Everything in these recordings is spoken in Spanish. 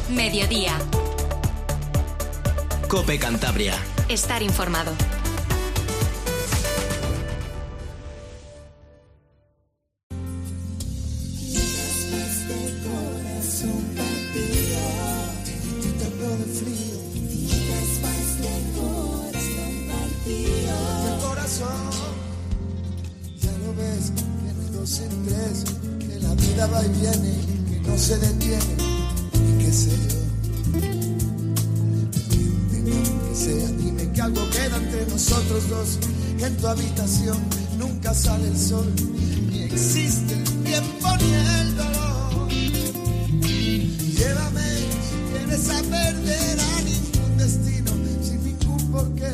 Mediodía. COPE Cantabria. Estar informado. Que la vida va y viene, que no se detiene, y qué sé yo. Que sea, dime que algo queda entre nosotros dos. En tu habitación nunca sale el sol, ni existe el tiempo ni el dolor. Llévame si quieres a perder a ningún destino, sin ningún porqué.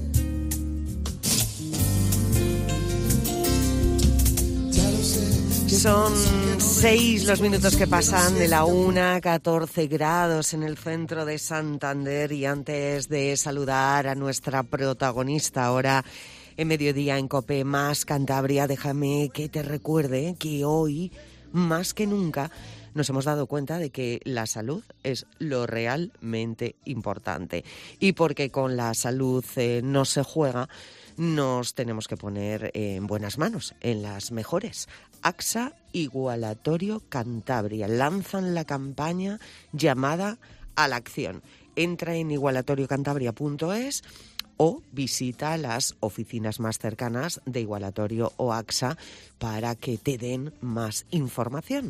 Son 6 los minutos que pasan de la 1, 14 grados en el centro de Santander. Y antes de saludar a nuestra protagonista ahora en Mediodía en COPE más Cantabria, déjame que te recuerde que hoy, más que nunca, nos hemos dado cuenta de que la salud es lo realmente importante. Y porque con la salud no se juega, nos tenemos que poner en buenas manos, en las mejores. AXA Igualatorio Cantabria lanzan la campaña llamada a la acción. Entra en igualatoriocantabria.es o visita las oficinas más cercanas de Igualatorio o AXA para que te den más información.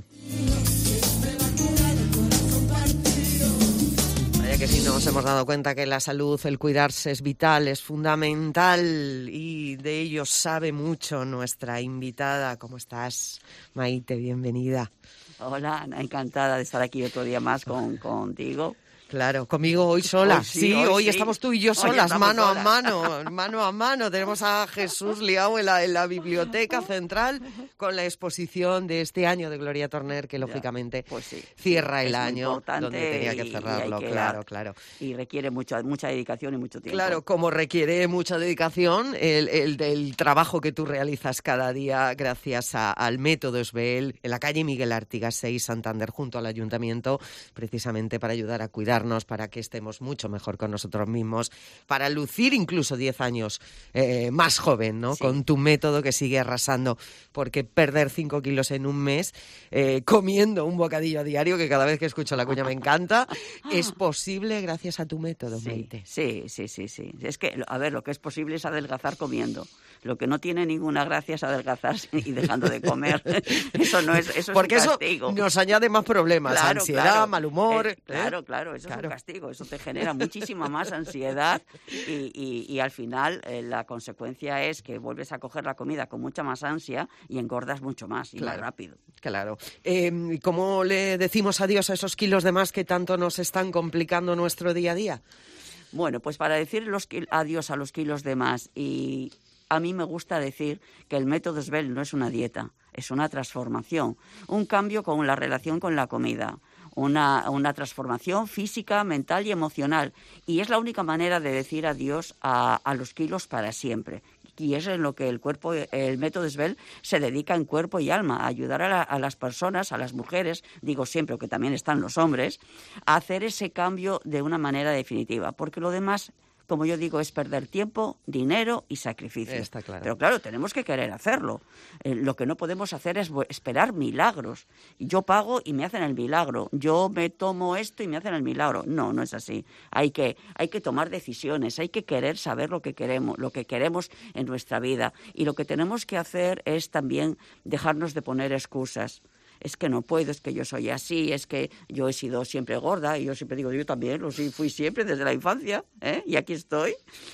Que si nos hemos dado cuenta que la salud, el cuidarse es vital, es fundamental, y de ello sabe mucho nuestra invitada. ¿Cómo estás, Maite? Bienvenida. Hola, Ana, encantada de estar aquí otro día más contigo. Claro, conmigo hoy sola. Hoy sí. Estamos tú y yo solas, mano a mano. Tenemos a Jesús liado en la biblioteca central con la exposición de este año de Gloria Torner, que lógicamente cierra el año donde tenía que cerrarlo. Claro. Y requiere mucha dedicación y mucho tiempo. Claro, como requiere mucha dedicación el trabajo que tú realizas cada día gracias al método Esbel en la calle Miguel Artigas 6, Santander, junto al Ayuntamiento, precisamente para ayudar a cuidar, para que estemos mucho mejor con nosotros mismos, para lucir incluso 10 años más joven, ¿no? Sí. Con tu método que sigue arrasando, porque perder 5 kilos en un mes, comiendo un bocadillo a diario, que cada vez que escucho la cuña me encanta, es posible gracias a tu método, Maite. Sí. Es que, a ver, lo que es posible es adelgazar comiendo. Lo que no tiene ninguna gracia es adelgazar y dejando de comer. Eso no es, eso porque es un castigo. Eso nos añade más problemas, ansiedad, mal humor. Claro, eso es un castigo. Eso te genera muchísima más ansiedad y al final la consecuencia es que vuelves a coger la comida con mucha más ansia y engordas mucho más y más rápido. Claro. ¿Cómo le decimos adiós a esos kilos de más que tanto nos están complicando nuestro día a día? Bueno, pues para decir adiós a los kilos de más, y a mí me gusta decir que el método Esbel no es una dieta, es una transformación, un cambio con la relación con la comida, una transformación física, mental y emocional. Y es la única manera de decir adiós a los kilos para siempre. Y es en lo que el método Esbel se dedica en cuerpo y alma, a ayudar a las personas, a las mujeres, digo siempre que también están los hombres, a hacer ese cambio de una manera definitiva. Porque lo demás, como yo digo, es perder tiempo, dinero y sacrificio. Está claro. Pero claro, tenemos que querer hacerlo. Lo que no podemos hacer es esperar milagros. Yo pago y me hacen el milagro. Yo me tomo esto y me hacen el milagro. No es así. Hay que tomar decisiones, hay que querer saber lo que queremos en nuestra vida. Y lo que tenemos que hacer es también dejarnos de poner excusas. Es que no puedo, es que yo soy así, es que yo he sido siempre gorda, y yo siempre digo, yo también fui siempre desde la infancia, y aquí estoy.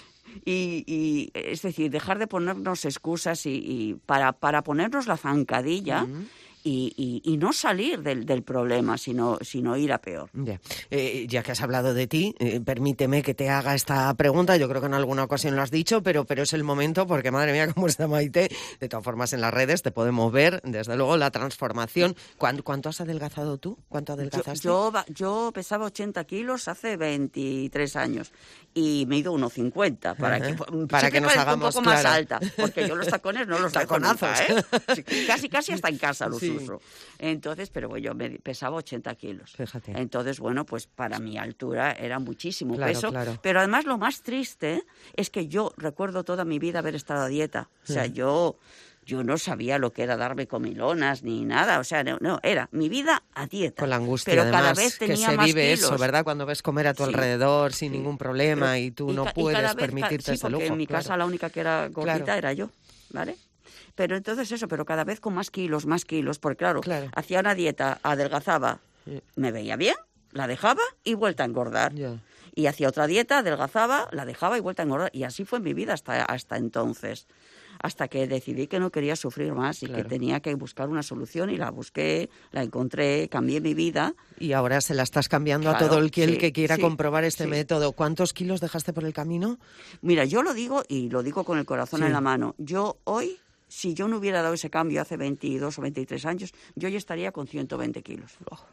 Y es decir, dejar de ponernos excusas y para ponernos la zancadilla. Uh-huh. Y no salir del problema, sino ir a peor. Ya que has hablado de ti, permíteme que te haga esta pregunta. Yo creo que en alguna ocasión lo has dicho, pero es el momento, porque madre mía, cómo está Maite. De todas formas, en las redes te podemos ver, desde luego, la transformación. ¿Cuánto has adelgazado tú? ¿Cuánto adelgazaste? Yo pesaba 80 kilos hace 23 años y me he ido 1,50 para que nos hagamos un poco más alta, porque yo los tacones no los dejo nunca, ¿eh? Casi hasta en casa los uso. incluso. Entonces, pero bueno, yo pesaba 80 kilos. Fíjate. Entonces, bueno, pues para mi altura era muchísimo Claro, peso. claro. Pero además lo más triste es que yo recuerdo toda mi vida haber estado a dieta. O sea, yo no sabía lo que era darme comilonas ni nada. O sea, no, era mi vida a dieta. Con la angustia, pero además, cada vez tenía que se más vive kilos. eso, ¿verdad? Cuando ves comer a tu Sí, alrededor sin sí. ningún problema Pero- y tú y no ca- y puedes cada vez permitirte sí, ese porque lujo. en mi casa claro. la única que era gordita Claro. era yo, ¿vale? Pero entonces eso, pero cada vez con más kilos, porque claro, Claro. hacía una dieta, adelgazaba, me veía bien, la dejaba y vuelta a engordar. Ya. Y hacía otra dieta, adelgazaba, la dejaba y vuelta a engordar. Y así fue mi vida hasta entonces. Hasta que decidí que no quería sufrir más y Claro. que tenía que buscar una solución y la busqué, la encontré, cambié mi vida. Y ahora se la estás cambiando a Claro, todo el sí, que quiera sí, comprobar este sí. método. ¿Cuántos kilos dejaste por el camino? Mira, yo lo digo y lo digo con el corazón Sí. en la mano. Yo hoy, si yo no hubiera dado ese cambio hace 22 o 23 años, yo ya estaría con 120 kilos.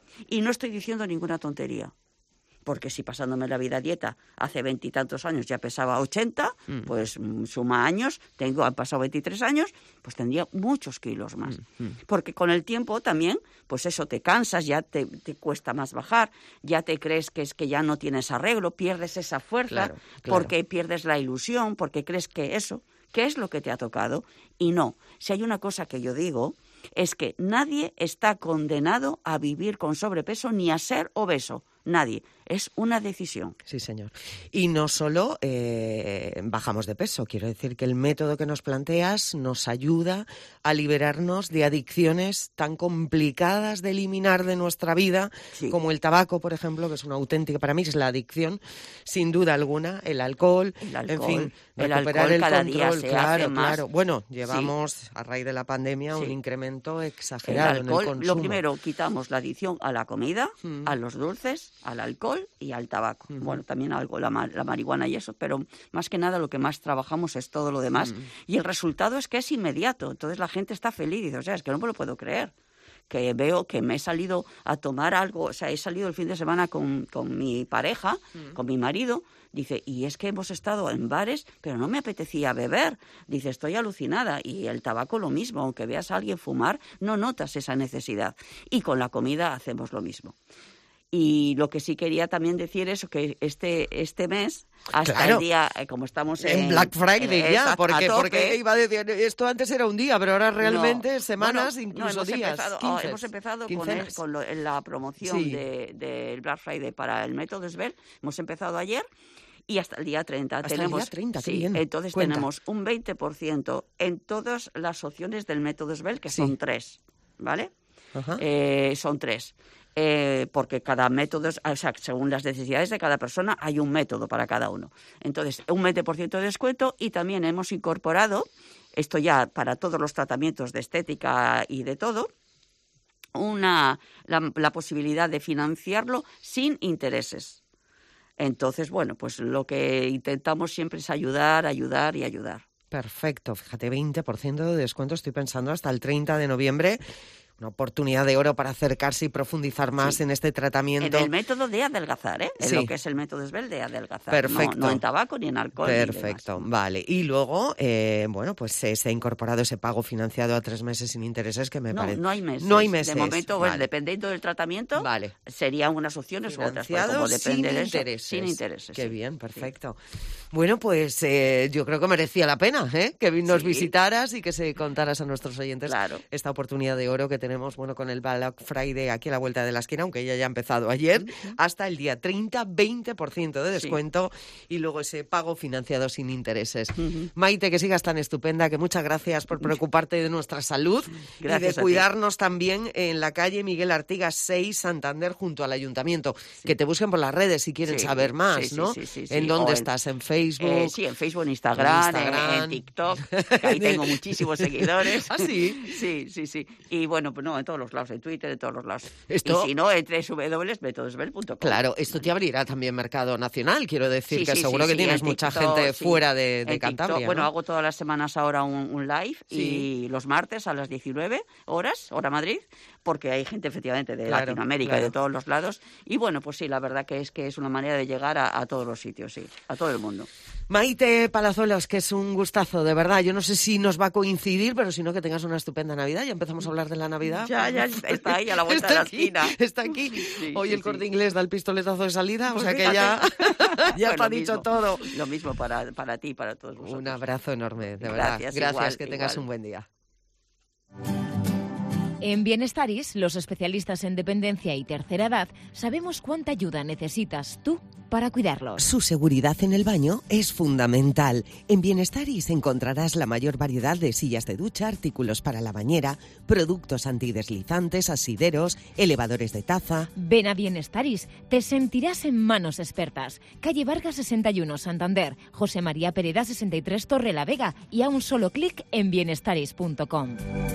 Y no estoy diciendo ninguna tontería. Porque si pasándome la vida a dieta hace 20 y tantos años ya pesaba 80, pues suma años, han pasado 23 años, pues tendría muchos kilos más. Porque con el tiempo también, pues eso, te cansas, ya te cuesta más bajar, ya te crees que es que ya no tienes arreglo, pierdes esa fuerza, Claro, claro. porque pierdes la ilusión, porque crees que eso, ¿qué es lo que te ha tocado? Y no, si hay una cosa que yo digo, es que nadie está condenado a vivir con sobrepeso ni a ser obeso. Nadie. Es una decisión. Sí, señor. Y no solo bajamos de peso, quiero decir que el método que nos planteas nos ayuda a liberarnos de adicciones tan complicadas de eliminar de nuestra vida, Sí. como el tabaco, por ejemplo, que es una auténtica, para mí es la adicción, sin duda alguna, el alcohol, El alcohol. en fin, El recuperar alcohol el cada control, día se claro, hace más. claro. Bueno, llevamos, a raíz de la pandemia, un Sí. incremento El exagerado alcohol, en el consumo. lo primero, quitamos la adicción a la comida, a los dulces, al alcohol y al tabaco. Bueno, también algo, la marihuana y eso, pero más que nada lo que más trabajamos es todo lo demás. Y el resultado es que es inmediato. Entonces la gente está feliz y dice, o sea, es que no me lo puedo creer. Que veo que me he salido a tomar algo, o sea, he salido el fin de semana con mi pareja, con mi marido, dice, y es que hemos estado en bares, pero no me apetecía beber. Dice, estoy alucinada. Y el tabaco lo mismo, aunque veas a alguien fumar, no notas esa necesidad. Y con la comida hacemos lo mismo. Y lo que sí quería también decir es que este mes, hasta Claro. el día, como estamos En Black Friday ya, a porque tope, iba a decir, esto antes era un día, pero ahora realmente no. semanas, Bueno, incluso hemos días. empezado, hemos empezado quincenas. en la promoción Sí. del Black Friday para el método Svel. Hemos empezado ayer y hasta el día 30. Hasta el día 30, qué sí, bien. entonces Cuenta. tenemos un 20% en todas las opciones del método Svel, que Sí. son 3, ¿vale? Ajá. Son 3. Porque cada método, o sea, según las necesidades de cada persona, hay un método para cada uno. Entonces, un 20% de descuento y también hemos incorporado, esto ya para todos los tratamientos de estética y de todo, la posibilidad de financiarlo sin intereses. Entonces, bueno, pues lo que intentamos siempre es ayudar. Perfecto, fíjate, 20% de descuento, estoy pensando hasta el 30 de noviembre. Una oportunidad de oro para acercarse y profundizar más Sí. en este tratamiento. En el método de adelgazar, ¿eh? En Sí. lo que es el método Svel de adelgazar. Perfecto. No en tabaco ni en alcohol. ni Perfecto, demás. vale. Y luego, bueno, pues se ha incorporado ese pago financiado a 3 meses sin intereses que me parece. No hay meses. No hay meses. De momento, pues, vale. dependiendo del tratamiento, Vale. serían unas opciones u otras. Pero Financiado como depende sin de eso, intereses. sin intereses. Qué sí. bien, Sí. perfecto. Bueno, pues yo creo que merecía la pena, que nos Sí. visitaras y que se contaras a nuestros oyentes Claro. esta oportunidad de oro que tenemos, bueno, con el Black Friday aquí a la vuelta de la esquina, aunque ya haya empezado ayer, hasta el día 30, 20% de descuento y luego ese pago financiado sin intereses. Maite, que sigas tan estupenda, que muchas gracias por preocuparte de nuestra salud Gracias y a de ti. cuidarnos también en la calle Miguel Artigas 6, Santander, junto al Ayuntamiento. Que te busquen por las redes si quieren Sí, saber más, sí, ¿no? sí, sí, sí, ¿En sí. dónde O estás? ¿En Facebook? Sí, en Facebook, en Instagram, en TikTok, que ahí tengo muchísimos seguidores. ¿Ah, sí? Sí. Y bueno, pues no, en todos los lados, en Twitter, en todos los lados. Esto- Y si no, en www.metodosvel.com. Claro, esto te abrirá también mercado nacional, quiero decir, Sí, que sí, seguro sí, que sí, tienes en mucha TikTok, gente sí. fuera de En TikTok, Cantabria, bueno, ¿no? hago todas las semanas ahora un live Sí. y los martes a las 19 horas, hora Madrid, porque hay gente efectivamente de Latinoamérica y de todos los lados. Y bueno, pues sí, la verdad que es una manera de llegar a todos los sitios, sí, a todo el mundo. Maite Palazuelos, que es un gustazo, de verdad. Yo no sé si nos va a coincidir, pero si no, que tengas una estupenda Navidad. Ya empezamos a hablar de la Navidad. Ya está ahí a la vuelta de la esquina. Está aquí. Sí, hoy el Corte Inglés da el pistoletazo de salida, pues o sea que ya está dicho todo. Lo mismo para ti y para todos vosotros. Un abrazo enorme, de verdad. Gracias, que tengas un buen día. En Bienestaris, los especialistas en dependencia y tercera edad, sabemos cuánta ayuda necesitas tú para cuidarlos. Su seguridad en el baño es fundamental. En Bienestaris encontrarás la mayor variedad de sillas de ducha, artículos para la bañera, productos antideslizantes, asideros, elevadores de taza. Ven a Bienestaris, te sentirás en manos expertas. Calle Vargas 61, Santander, José María Pereda 63, Torrelavega, y a un solo clic en bienestaris.com.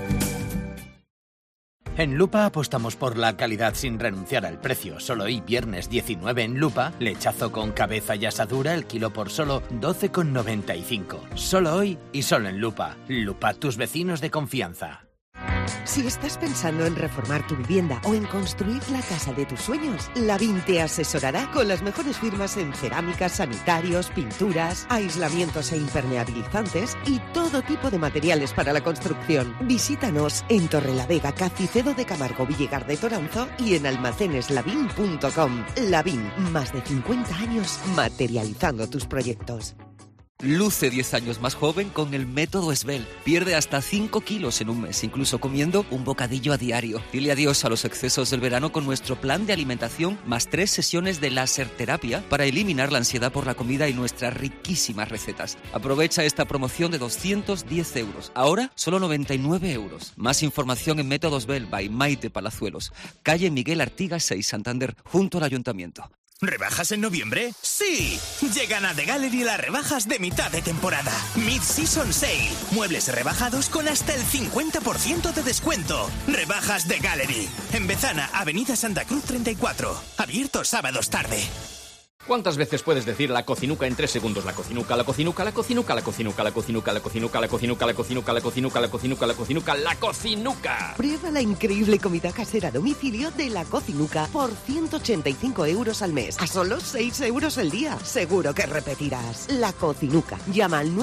En Lupa apostamos por la calidad sin renunciar al precio. Solo hoy, viernes 19 en Lupa, lechazo con cabeza y asadura, el kilo por solo 12,95. Solo hoy y solo en Lupa. Lupa, tus vecinos de confianza. Si estás pensando en reformar tu vivienda o en construir la casa de tus sueños, Lavín te asesorará con las mejores firmas en cerámicas, sanitarios, pinturas, aislamientos e impermeabilizantes y todo tipo de materiales para la construcción. Visítanos en Torrelavega, Cacicedo de Camargo, Villegar de Toranzo y en almaceneslavin.com. Lavín, más de 50 años materializando tus proyectos. Luce 10 años más joven con el método Svel. Pierde hasta 5 kilos en un mes, incluso comiendo un bocadillo a diario. Dile adiós a los excesos del verano con nuestro plan de alimentación más 3 sesiones de láser terapia para eliminar la ansiedad por la comida y nuestras riquísimas recetas. Aprovecha esta promoción de 210 euros. Ahora, solo 99 euros. Más información en Método Svel by Maite Palazuelos. Calle Miguel Artigas 6, Santander, junto al Ayuntamiento. ¿Rebajas en noviembre? ¡Sí! Llegan a The Gallery las rebajas de mitad de temporada. Mid-Season Sale. Muebles rebajados con hasta el 50% de descuento. Rebajas The Gallery. En Bezana, Avenida Santa Cruz 34. Abierto sábados tarde. ¿Cuántas veces puedes decir la cocinuca en 3 segundos? La cocinuca, la cocinuca, la cocinuca, la cocinuca, la cocinuca, la cocinuca, la cocinuca, la cocinuca, la cocinuca, la cocinuca, la cocinuca, la cocinuca. Prueba la increíble comida casera a domicilio de La Cocinuca por 185 euros al mes. A solo 6 euros el día. Seguro que repetirás. La Cocinuca. Llama al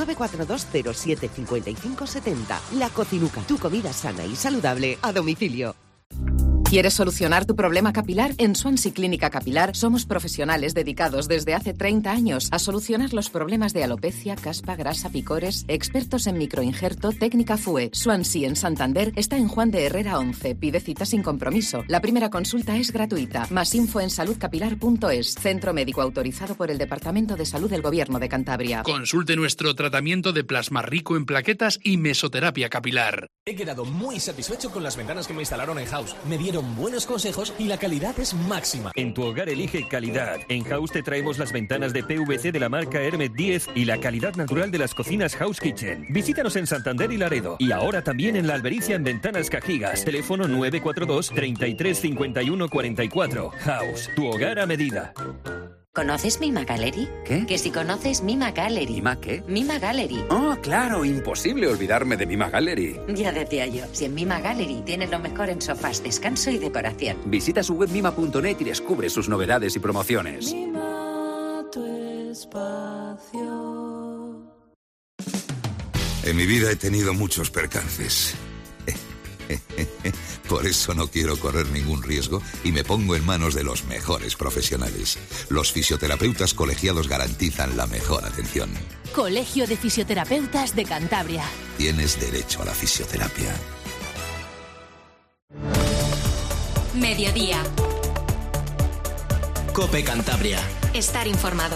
942075570. La Cocinuca. Tu comida sana y saludable a domicilio. ¿Quieres solucionar tu problema capilar? En Swansea Clínica Capilar somos profesionales dedicados desde hace 30 años a solucionar los problemas de alopecia, caspa, grasa, picores, expertos en microinjerto, técnica FUE. Swansea en Santander está en Juan de Herrera 11. Pide cita sin compromiso. La primera consulta es gratuita. Más info en saludcapilar.es. Centro médico autorizado por el Departamento de Salud del Gobierno de Cantabria. Consulte nuestro tratamiento de plasma rico en plaquetas y mesoterapia capilar. He quedado muy satisfecho con las ventanas que me instalaron en House. Me dieron buenos consejos y la calidad es máxima. En tu hogar elige calidad. En House te traemos las ventanas de PVC de la marca Hermet 10 y la calidad natural de las cocinas House Kitchen. Visítanos en Santander y Laredo. Y ahora también en La Albericia en Ventanas Cajigas. Teléfono 942 33 51 44. House, tu hogar a medida. ¿Conoces Mima Gallery? ¿Qué? Que si conoces Mima Gallery. ¿Mima qué? Mima Gallery. Oh, claro, imposible olvidarme de Mima Gallery. Ya decía yo, si en Mima Gallery tienes lo mejor en sofás, descanso y decoración. Visita su web mima.net y descubre sus novedades y promociones. Mima tu espacio. En mi vida he tenido muchos percances. Por eso no quiero correr ningún riesgo y me pongo en manos de los mejores profesionales. Los fisioterapeutas colegiados garantizan la mejor atención. Colegio de Fisioterapeutas de Cantabria. Tienes derecho a la fisioterapia. Mediodía. COPE Cantabria. Estar informado.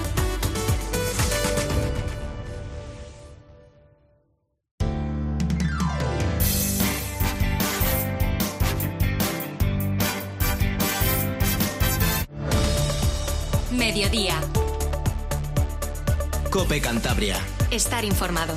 Mediodía. COPE Cantabria. Estar informado.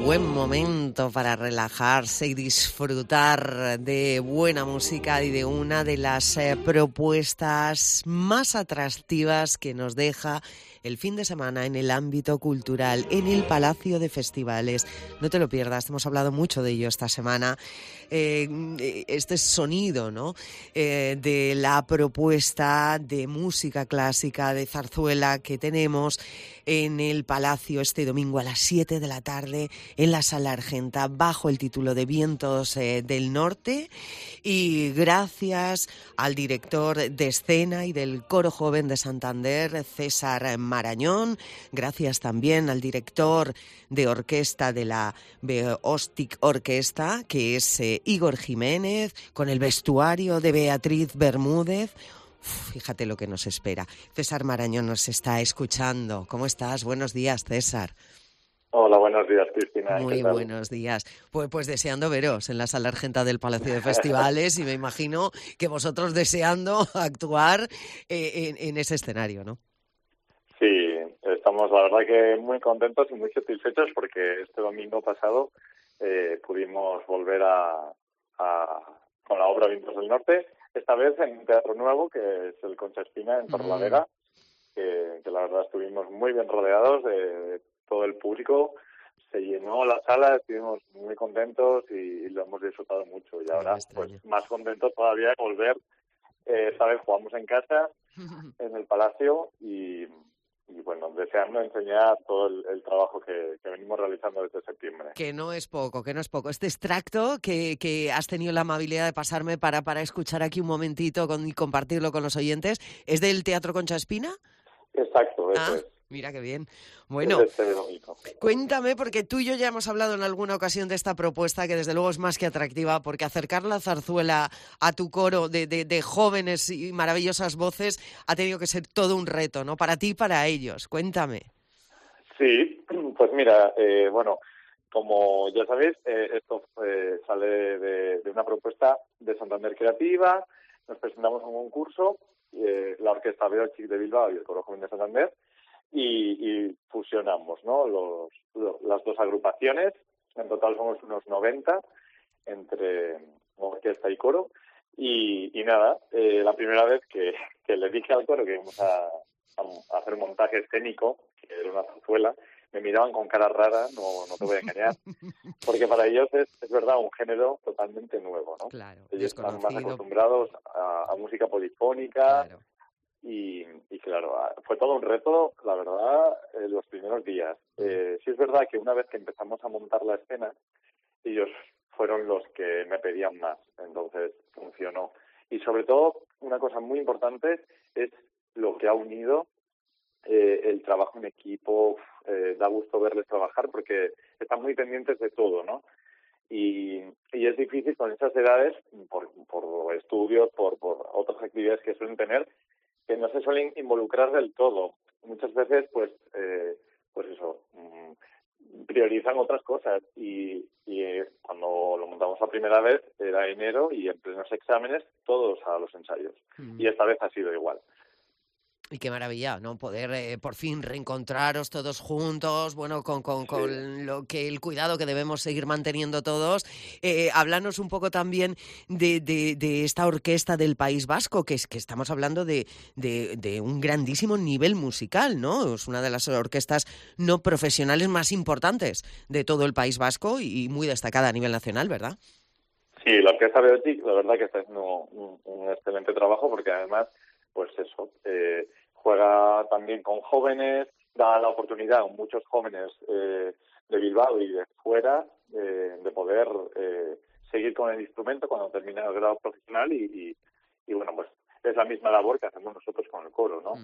buen momento para relajarse y disfrutar de buena música y de una de las propuestas más atractivas que nos deja el fin de semana en el ámbito cultural, en el Palacio de Festivales. No te lo pierdas, hemos hablado mucho de ello esta semana. Este sonido, ¿no? De la propuesta de música clásica, de zarzuela que tenemos en el Palacio este domingo a las 7 de la tarde en la Sala Argenta, bajo el título de Vientos del Norte. Y gracias al director de escena y del Coro Joven de Santander, César Marañón. Gracias también al director de orquesta de la Beostic Orquesta, que es Igor Jiménez, con el vestuario de Beatriz Bermúdez. Fíjate lo que nos espera. César Marañón nos está escuchando. ¿Cómo estás? Buenos días, César. Hola, buenos días, Cristina. Muy buenos días. Pues deseando veros en la Sala Argenta del Palacio de Festivales y me imagino que vosotros deseando actuar en ese escenario, ¿no? Sí, estamos la verdad que muy contentos y muy satisfechos porque este domingo pasado pudimos volver con la obra Vientos del Norte, esta vez en un teatro nuevo que es el Concha Espina en Torrelavega, que la verdad estuvimos muy bien rodeados de todo el público, se llenó la sala, estuvimos muy contentos y lo hemos disfrutado mucho. Y ahora, pues más contentos todavía de volver. Esta vez jugamos en casa, en el Palacio, y bueno, deseando enseñar todo el trabajo que venimos realizando desde septiembre. Que no es poco. Este extracto que has tenido la amabilidad de pasarme para escuchar aquí un momentito y compartirlo con los oyentes, ¿es del Teatro Concha Espina? Exacto, eso es. Mira qué bien. Bueno, cuéntame, porque tú y yo ya hemos hablado en alguna ocasión de esta propuesta que desde luego es más que atractiva, porque acercar la zarzuela a tu coro de jóvenes y maravillosas voces ha tenido que ser todo un reto, ¿no? Para ti y para ellos. Cuéntame. Sí, pues mira, bueno, como ya sabéis, esto sale de una propuesta de Santander Creativa. Nos presentamos a un concurso, la Orquesta Beostic de Bilbao y el Coro Joven de Santander, y fusionamos, ¿no? Las dos agrupaciones. En total somos unos 90 entre orquesta y coro. Y nada, la primera vez que le dije al coro que íbamos a hacer un montaje escénico, que era una zarzuela, me miraban con cara rara, no te voy a engañar, porque para ellos es verdad un género totalmente nuevo, ¿no? Claro, ellos están más acostumbrados a música polifónica. Claro. Y claro, fue todo un reto, la verdad, los primeros días. Sí es verdad que una vez que empezamos a montar la escena, ellos fueron los que me pedían más, entonces funcionó. Y sobre todo, una cosa muy importante es lo que ha unido el trabajo en equipo. Da gusto verles trabajar porque están muy pendientes de todo, ¿no? Y es difícil con esas edades, por estudios, por otras actividades que suelen tener, que no se suelen involucrar del todo. Muchas veces, pues eso, priorizan otras cosas. Y cuando lo montamos la primera vez, era enero y en plenos exámenes, todos a los ensayos. Y esta vez ha sido igual. Y qué maravilla, ¿no? Poder por fin reencontraros todos juntos, bueno, con lo que el cuidado que debemos seguir manteniendo todos. Háblanos un poco también de esta orquesta del País Vasco, que estamos hablando de un grandísimo nivel musical, ¿no? Es una de las orquestas no profesionales más importantes de todo el País Vasco y muy destacada a nivel nacional, ¿verdad? Sí, la Orquesta Beostic, la verdad que está haciendo un excelente trabajo porque además, pues eso, juega también con jóvenes, da la oportunidad a muchos jóvenes de Bilbao y de fuera de poder seguir con el instrumento cuando termina el grado profesional y bueno, pues es la misma labor que hacemos nosotros con el coro, ¿no?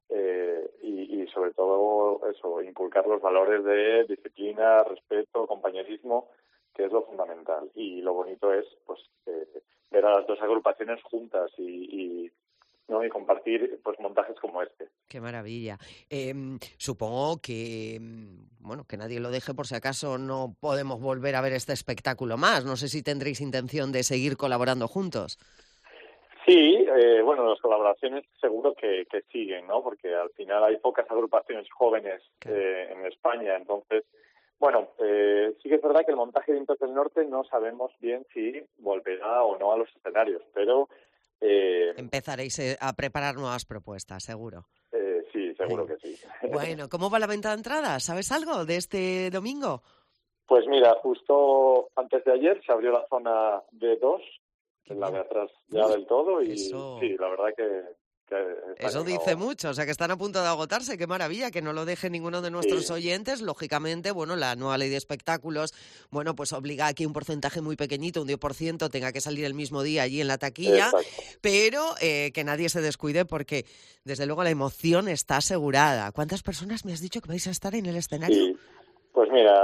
Y sobre todo eso, inculcar los valores de disciplina, respeto, compañerismo, que es lo fundamental. Y lo bonito es pues ver a las dos agrupaciones juntas y compartir pues montajes como este. Qué maravilla. Supongo que que nadie lo deje por si acaso no podemos volver a ver este espectáculo más. No sé si tendréis intención de seguir colaborando juntos. Sí, las colaboraciones seguro que siguen, ¿no? Porque al final hay pocas agrupaciones jóvenes en España, entonces Bueno, sí que es verdad que el montaje de Vientos del Norte no sabemos bien si volverá o no a los escenarios, pero... Empezaréis a preparar nuevas propuestas, seguro. Sí, seguro que sí. Bueno, ¿cómo va la venta de entradas? ¿Sabes algo de este domingo? Pues mira, justo antes de ayer se abrió la zona D2, la de atrás ya del todo, y Eso... sí, la verdad que eso dice mucho, o sea que están a punto de agotarse, qué maravilla, que no lo deje ninguno de nuestros oyentes. Lógicamente, bueno, la nueva ley de espectáculos, bueno, pues obliga a que un porcentaje muy pequeñito, un 10%, tenga que salir el mismo día allí en la taquilla, pero que nadie se descuide porque, desde luego, la emoción está asegurada. ¿Cuántas personas me has dicho que vais a estar en el escenario? Sí, pues mira,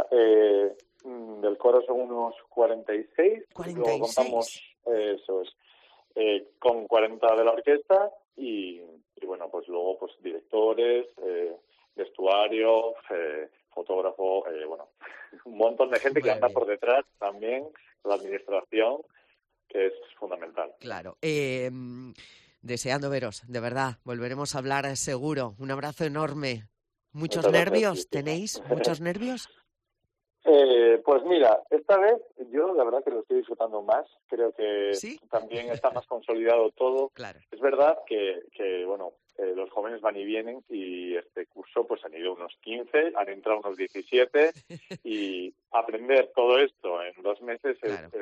del coro son unos 46, luego contamos, eso es, con 40 de la orquesta, y bueno, pues luego pues directores, vestuario, fotógrafo, bueno, un montón de gente que anda por detrás también, la administración, que es fundamental. Claro. Deseando veros, de verdad, volveremos a hablar seguro. Un abrazo enorme. ¿Muchos nervios tenéis? ¿Muchos nervios? Pues mira, esta vez yo la verdad que lo estoy disfrutando más. Creo que también está más consolidado todo. Claro. Es verdad que bueno, los jóvenes van y vienen, y este curso pues han ido unos 15, han entrado unos 17, y aprender todo esto en 2 meses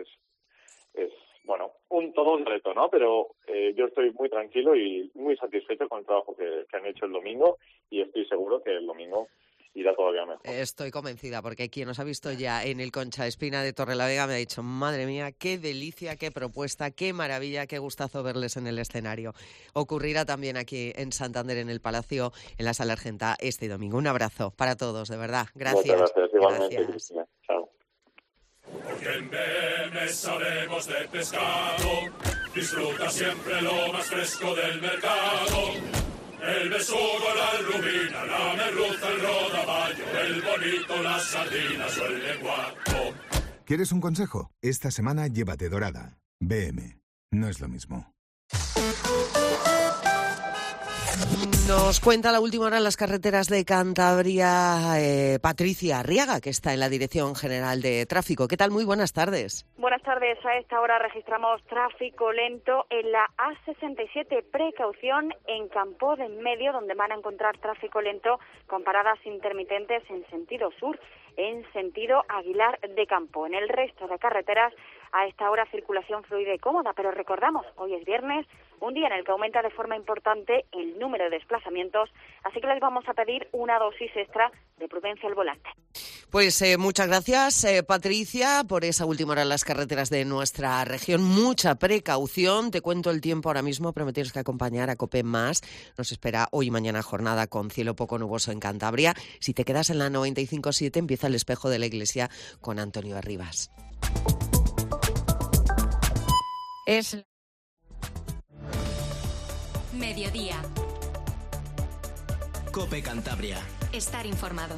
es bueno, todo un reto, ¿no? Pero yo estoy muy tranquilo y muy satisfecho con el trabajo que han hecho el domingo, y estoy seguro que el domingo irá todavía mejor. Estoy convencida, porque quien nos ha visto ya en el Concha Espina de Torrelavega me ha dicho, madre mía, qué delicia, qué propuesta, qué maravilla, qué gustazo verles en el escenario. Ocurrirá también aquí en Santander, en el Palacio, en la Sala Argenta, este domingo. Un abrazo para todos, de verdad. Gracias. Muchas gracias, igualmente, Cristina. Chao. Porque en BM sabemos de pescado, disfruta siempre lo más fresco del mercado. El besugo, la rubina, la merluza, el rodaballo, el bonito, las sardinas o el lenguado. ¿Quieres un consejo? Esta semana llévate dorada. BM. No es lo mismo. Nos cuenta la última hora en las carreteras de Cantabria Patricia Arriaga, que está en la Dirección General de Tráfico. ¿Qué tal? Muy buenas tardes. Buenas tardes. A esta hora registramos tráfico lento en la A67. Precaución en Campo de Enmedio, donde van a encontrar tráfico lento con paradas intermitentes en sentido sur, en sentido Aguilar de Campo. En el resto de carreteras, a esta hora circulación fluida y cómoda, pero recordamos, hoy es viernes, un día en el que aumenta de forma importante el número de desplazamientos, así que les vamos a pedir una dosis extra de prudencia al volante. Pues muchas gracias, Patricia, por esa última hora en las carreteras de nuestra región. Mucha precaución. Te cuento el tiempo ahora mismo, pero me tienes que acompañar a COPE+. Nos espera hoy y mañana jornada con cielo poco nuboso en Cantabria. Si te quedas en la 95.7, empieza el espejo de la iglesia con Antonio Arribas. Es mediodía. COPE Cantabria. Estar informado.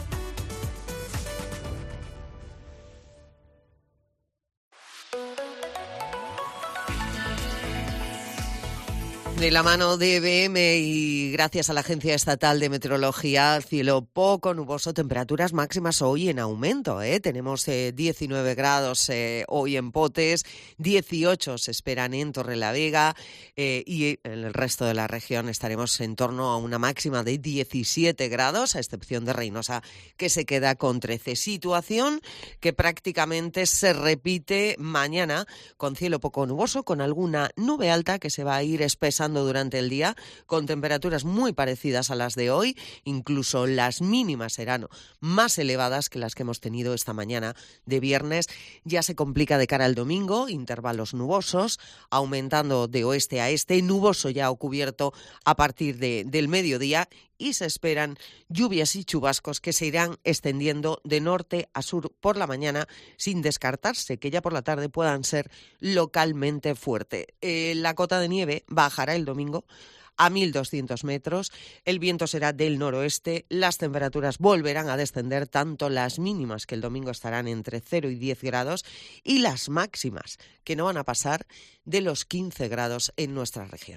De la mano de BM y gracias a la Agencia Estatal de Meteorología, cielo poco nuboso, temperaturas máximas hoy en aumento. Tenemos 19 grados hoy en Potes, 18 se esperan en Torrelavega y en el resto de la región estaremos en torno a una máxima de 17 grados, a excepción de Reynosa, que se queda con 13. Situación que prácticamente se repite mañana con cielo poco nuboso, con alguna nube alta que se va a ir espesando durante el día, con temperaturas muy parecidas a las de hoy, incluso las mínimas serán más elevadas que las que hemos tenido esta mañana de viernes. Ya se complica de cara al domingo, intervalos nubosos, aumentando de oeste a este, nuboso ya o cubierto a partir del mediodía, y se esperan lluvias y chubascos que se irán extendiendo de norte a sur por la mañana, sin descartarse que ya por la tarde puedan ser localmente fuertes. La cota de nieve bajará el domingo a 1.200 metros, el viento será del noroeste, las temperaturas volverán a descender, tanto las mínimas, que el domingo estarán entre 0 y 10 grados, y las máximas, que no van a pasar de los 15 grados en nuestra región.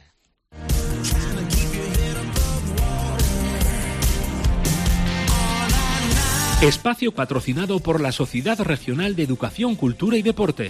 Espacio patrocinado por la Sociedad Regional de Educación, Cultura y Deporte.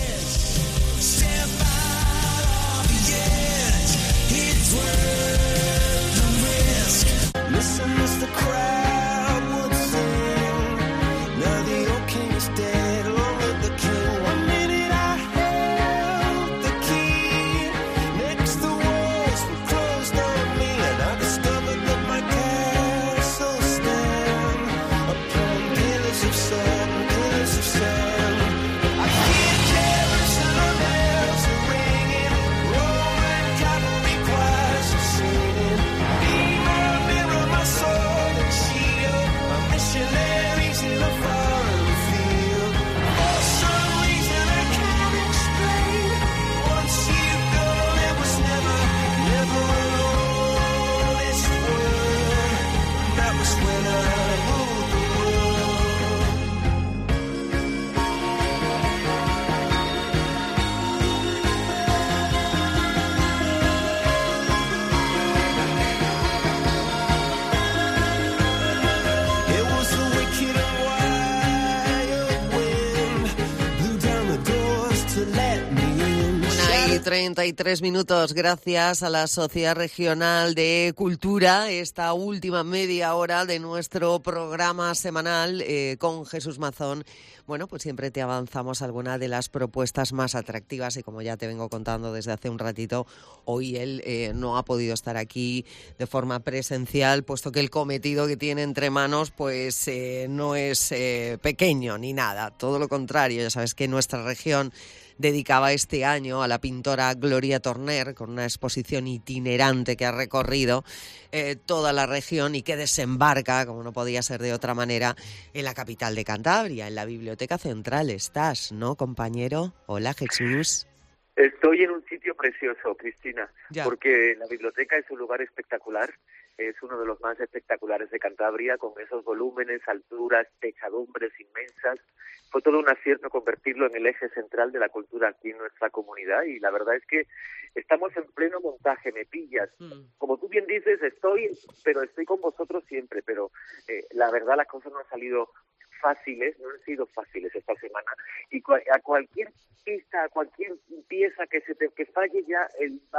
Y 33 minutos, gracias a la Sociedad Regional de Cultura, esta última media hora de nuestro programa semanal con Jesús Mazón. Bueno, pues siempre te avanzamos alguna de las propuestas más atractivas y como ya te vengo contando desde hace un ratito, hoy él no ha podido estar aquí de forma presencial, puesto que el cometido que tiene entre manos pues no es pequeño ni nada, todo lo contrario. Ya sabes que nuestra región dedicaba este año a la pintora Gloria Torner con una exposición itinerante que ha recorrido toda la región y que desembarca, como no podía ser de otra manera, en la capital de Cantabria, en la Biblioteca Central. Estás, ¿no, compañero? Hola, Jesús. Estoy en un sitio precioso, Cristina, Ya. porque la biblioteca es un lugar espectacular, es uno de los más espectaculares de Cantabria, con esos volúmenes, alturas, techadumbres inmensas. Fue todo un acierto convertirlo en el eje central de la cultura aquí en nuestra comunidad y la verdad es que estamos en pleno montaje, me pillas. Como tú bien dices, estoy con vosotros siempre, pero la verdad las cosas no han salido fáciles, no han sido fáciles esta semana y a cualquier pista, a cualquier pieza que falle ya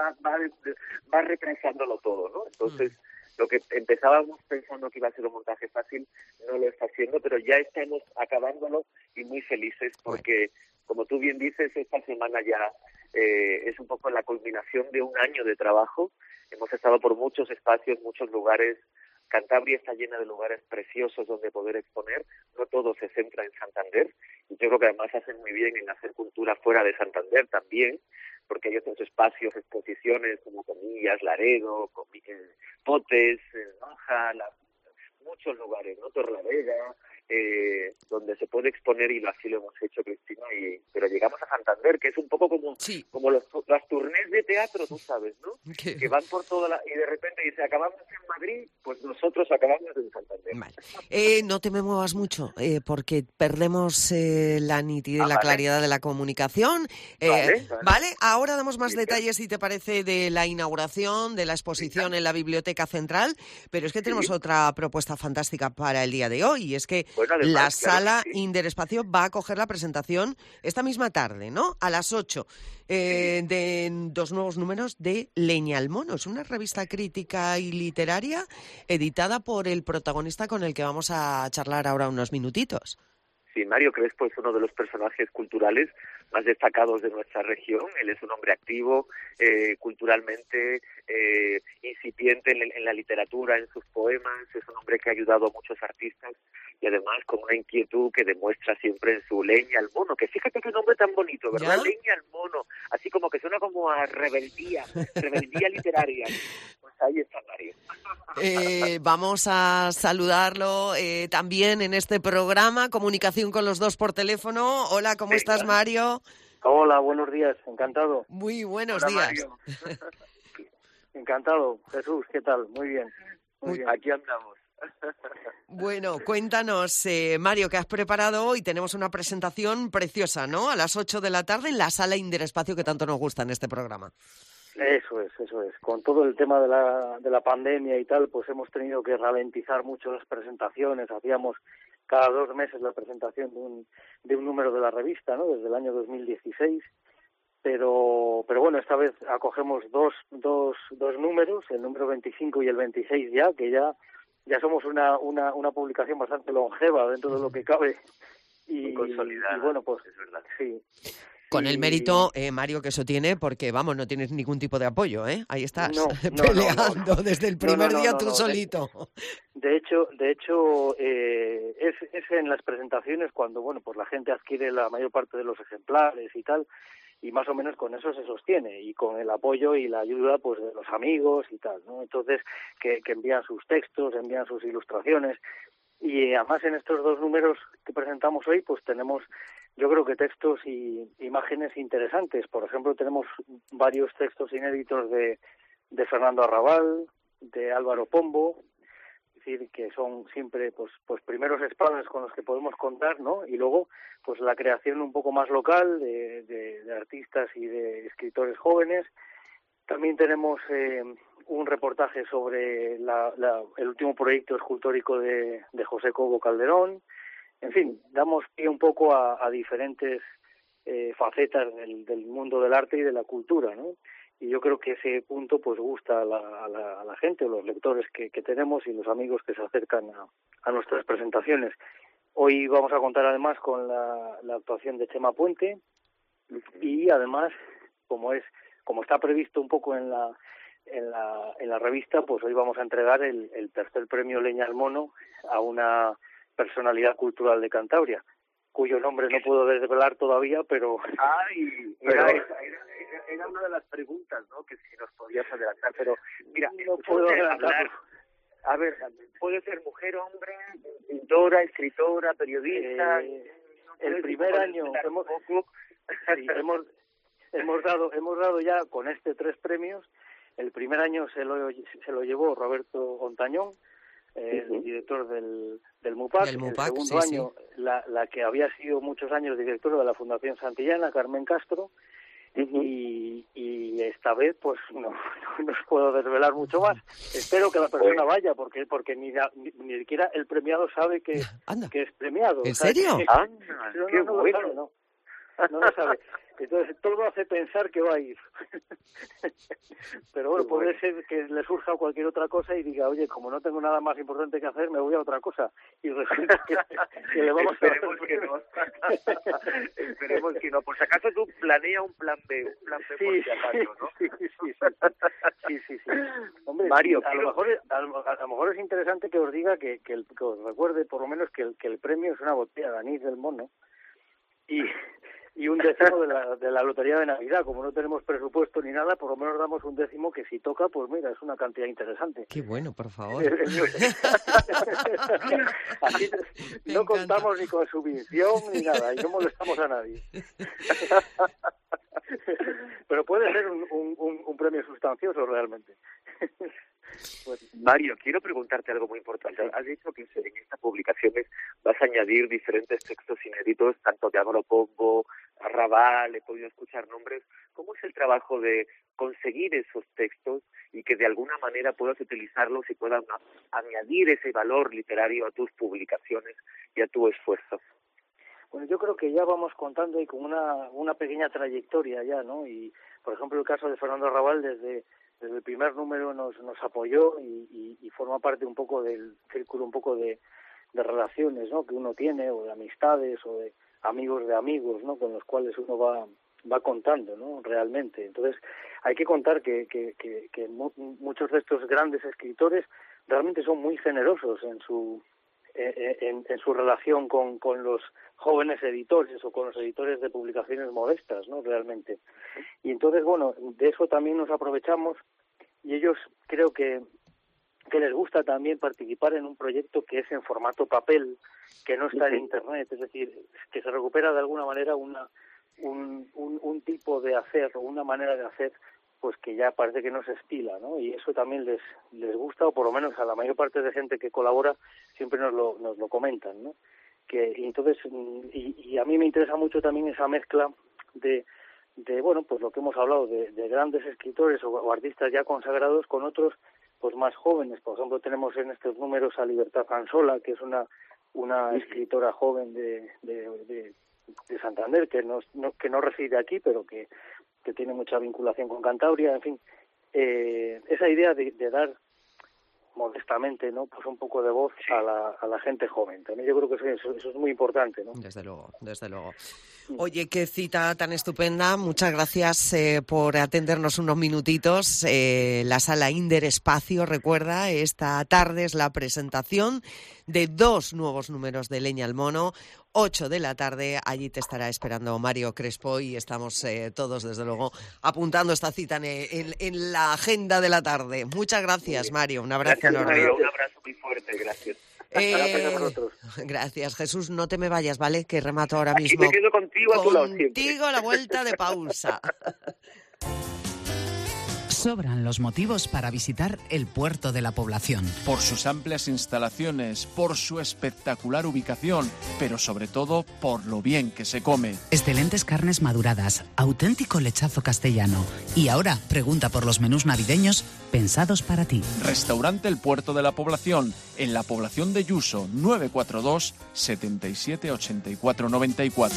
va retrasándolo todo, ¿no? Entonces lo que empezábamos pensando que iba a ser un montaje fácil no lo está haciendo, pero ya estamos acabándolo y muy felices porque, como tú bien dices, esta semana ya es un poco la culminación de un año de trabajo. Hemos estado por muchos espacios, muchos lugares. Cantabria está llena de lugares preciosos donde poder exponer. No todo se centra en Santander. Y yo creo que además hacen muy bien en hacer cultura fuera de Santander también, porque hay otros espacios, exposiciones como Comillas, Laredo, Potes, Noja, muchos lugares, ¿no? Torlavega, donde se puede exponer y así lo hemos hecho, Cristina, pero llegamos a Santander, que es un poco como las tournés de teatro, tú sabes, ¿no? Que van por toda y de repente dice, acabamos en Madrid, pues nosotros acabamos en Santander. Vale. No te me muevas mucho, porque perdemos la nitidez y la claridad de la comunicación. Vale, ahora damos más detalles, si te parece, de la inauguración de la exposición en la Biblioteca Central, pero es que tenemos otra propuesta fantástica para el día de hoy, y es que la Sala Interespacio va a acoger la presentación esta misma tarde, ¿no? A las 8, de 2 nuevos números de Leña al Mono. Es una revista crítica y literaria editada por el protagonista con el que vamos a charlar ahora unos minutitos. Sí, Mario Crespo es uno de los personajes culturales más destacados de nuestra región. Él es un hombre activo, culturalmente incipiente en la literatura, en sus poemas. Es un hombre que ha ayudado a muchos artistas y además con una inquietud que demuestra siempre en su Leña al Mono, que fíjate qué nombre tan bonito, ¿verdad? ¿Ya? Leña al Mono, así como que suena como a rebeldía literaria. Pues ahí está Mario. Vamos a saludarlo también en este programa, comunicación con los dos por teléfono. Hola, ¿cómo estás, Mario? Hola, buenos días, encantado. Muy buenos Hola, días. Encantado, Jesús, ¿qué tal? Muy bien. Muy bien. Aquí andamos. Bueno, cuéntanos, Mario, ¿qué has preparado hoy? Tenemos una presentación preciosa, ¿no? A las 8 de la tarde en la Sala Interespacio, que tanto nos gusta en este programa. Eso es. Con todo el tema de la pandemia y tal, pues hemos tenido que ralentizar mucho las presentaciones. Hacíamos cada 2 meses la presentación de un número de la revista, ¿no? Desde el año 2016. Pero bueno, esta vez acogemos dos números, el número 25 y el 26 que ya somos una publicación bastante longeva dentro de lo que cabe. Y consolidada. Y bueno, pues es verdad. Sí. Con el mérito, Mario, que eso tiene, porque, vamos, no tienes ningún tipo de apoyo, ¿eh? Ahí estás, peleando desde el primer día tú solito. De hecho, es en las presentaciones cuando, bueno, pues la gente adquiere la mayor parte de los ejemplares y tal, y más o menos con eso se sostiene, y con el apoyo y la ayuda, pues, de los amigos y tal, ¿no? Entonces, que envían sus textos, envían sus ilustraciones, y además en estos 2 números que presentamos hoy, pues tenemos, yo creo que textos y imágenes interesantes. Por ejemplo, tenemos varios textos inéditos de Fernando Arrabal, de Álvaro Pombo, es decir, que son siempre pues primeros espadas con los que podemos contar, ¿no? Y luego, pues la creación un poco más local de artistas y de escritores jóvenes. También tenemos un reportaje sobre el último proyecto escultórico de José Cobo Calderón. En fin, damos pie un poco a diferentes facetas del mundo del arte y de la cultura, ¿no? Y yo creo que ese punto pues gusta a la gente, o los lectores que tenemos y los amigos que se acercan a nuestras presentaciones. Hoy vamos a contar además con la actuación de Chema Puente, y además, como está previsto un poco en la revista, pues hoy vamos a entregar el 3er premio Leña al Mono a una personalidad cultural de Cantabria, cuyo nombre no puedo desvelar todavía, pero... Era una de las preguntas, ¿no?, que si nos podías adelantar, pero mira, no puedo adelantar. A ver, puede ser mujer, hombre, pintora, escritora, periodista... el primer año hemos dado ya con 3 premios. El primer año se lo llevó Roberto Ontañón, el director del MUPAC. El segundo año, la que había sido muchos años directora de la Fundación Santillana, Carmen Castro, y esta vez pues no os puedo desvelar mucho más. Espero que la persona vaya, porque ni siquiera el premiado sabe que es premiado. ¿En serio? ¡Qué bueno! No lo sabe. Entonces todo hace pensar que va a ir. Pero bueno, puede ser que le surja cualquier otra cosa y diga, oye, como no tengo nada más importante que hacer, me voy a otra cosa. Y resulta que le vamos Esperemos que no. Esperemos que no. Por si acaso tú planea un plan B por si acaso, ¿no? Sí. Hombre, Mario, a lo mejor es interesante que os diga que os recuerde por lo menos que el premio es una botella de anís del mono y un décimo de la lotería de Navidad. Como no tenemos presupuesto ni nada, por lo menos damos un décimo que si toca, pues mira, es una cantidad interesante. Qué bueno, por favor. Así no contamos ni con subvención ni nada, y no molestamos a nadie. Pero puede ser un premio sustancioso realmente. Pues, Mario, quiero preguntarte algo muy importante. Has dicho que en estas publicaciones vas a añadir diferentes textos inéditos, tanto de Álvaro Pombo, Arrabal, he podido escuchar nombres. ¿Cómo es el trabajo de conseguir esos textos y que de alguna manera puedas utilizarlos y puedan añadir ese valor literario a tus publicaciones y a tu esfuerzo? Bueno, yo creo que ya vamos contando y con una pequeña trayectoria ya, ¿no? Y, por ejemplo, el caso de Fernando Arrabal, desde el primer número nos apoyó y forma parte un poco del círculo un poco de relaciones, ¿no?, que uno tiene, o de amistades, o de amigos, ¿no?, con los cuales uno va contando, ¿no?, realmente. Entonces, hay que contar que muchos de estos grandes escritores realmente son muy generosos en su relación con los jóvenes editores o con los editores de publicaciones modestas, ¿no?, realmente. Y entonces, bueno, de eso también nos aprovechamos, y ellos creo que les gusta también participar en un proyecto que es en formato papel, que no está en Internet, es decir, que se recupera de alguna manera un tipo de hacer, o una manera de hacer, pues que ya parece que no se estila, ¿no? Y eso también les gusta, o por lo menos a la mayor parte de gente que colabora siempre nos lo comentan, ¿no? Y entonces, y a mí me interesa mucho también esa mezcla de bueno, pues lo que hemos hablado, de grandes escritores o artistas ya consagrados con otros pues más jóvenes. Por ejemplo, tenemos en estos números a Libertad Ansola, que es una una escritora joven de Santander que no reside aquí, pero que tiene mucha vinculación con Cantabria, en fin, esa idea de dar modestamente, ¿no?, pues un poco de voz a la gente joven. También yo creo que eso es muy importante, ¿no? Desde luego. Oye, qué cita tan estupenda. Muchas gracias por atendernos unos minutitos. La sala Inder Espacio, recuerda, esta tarde es la presentación de 2 nuevos números de Leña al Mono. 8 de la tarde, allí te estará esperando Mario Crespo y estamos todos, desde luego, apuntando esta cita en la agenda de la tarde. Muchas gracias, Mario. Un abrazo enorme. Un abrazo muy fuerte, gracias. Gracias, Jesús. No te me vayas, ¿vale? Que remato ahora mismo. Aquí me quedo contigo a tu lado siempre. Contigo a la vuelta de pausa. Sobran los motivos para visitar el Puerto de la Población. Por sus amplias instalaciones, por su espectacular ubicación, pero sobre todo por lo bien que se come. Excelentes carnes maduradas, auténtico lechazo castellano. Y ahora pregunta por los menús navideños pensados para ti. Restaurante El Puerto de la Población, en la población de Yuso, 942 77 84 94.